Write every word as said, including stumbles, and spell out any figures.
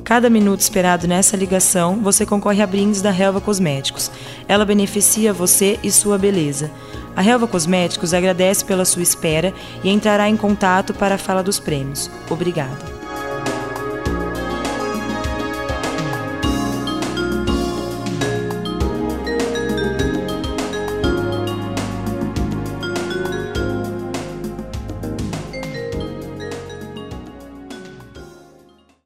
Cada minuto esperado nessa ligação, você concorre a brindes da Helva Cosméticos. Ela beneficia você e sua beleza. A Helva Cosméticos agradece pela sua espera e entrará em contato para a fala dos prêmios. Obrigada.